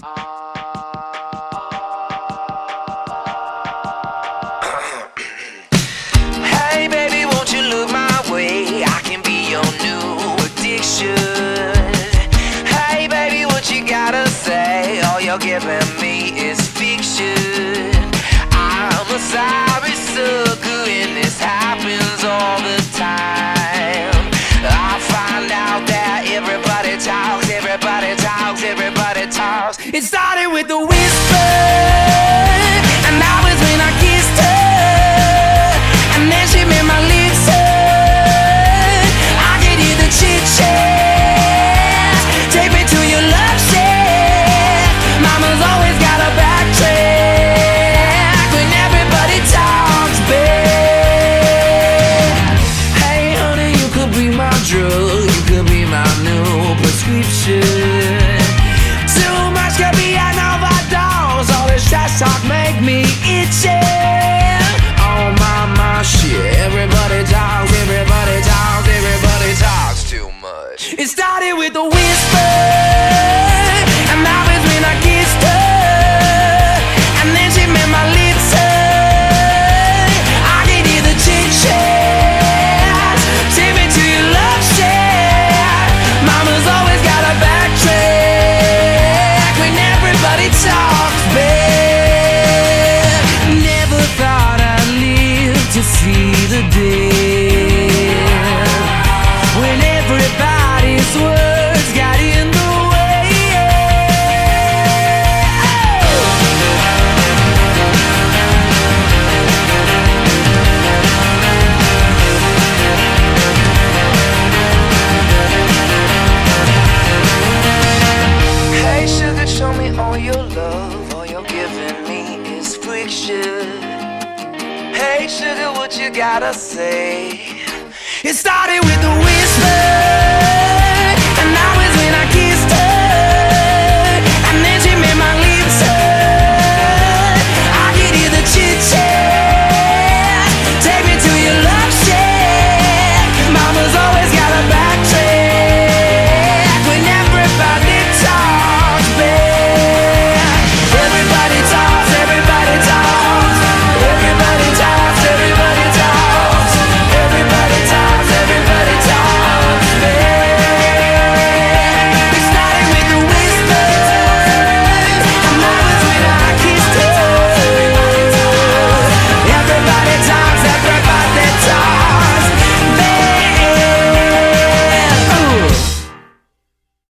Hey baby, won't you look my way? I can be your new addiction. Hey baby, what you gotta say? All you're giving me is fiction. I'm a sorry sucker and this happens all the time. I find out that everybody talks, everybody talks, everybody talks. It started with a whisper, and that was when I kissed her, and then she made my lips hurt. I could hear the chit-chat, take me to your love shack. Mama's always got a backtrack when everybody talks back. Hey honey, you could be my drug, you could be my new prescription. Too much could be an overdose, all this trash talk make me itchy. Oh my shit, everybody talks, everybody talks, everybody talks too much. It started with a whisper, and that was when I kissed her, and then she made my lips hurt. I could hear the chit-chat, take me to your love shack. Mama's always got a backtrack when everybody talks back. Never thought I'd live to see the day when everybody's words got in the way. Hey sugar, show me all your love, all you're giving me is friction. Hey sugar, what you gotta say? It started with a whisper.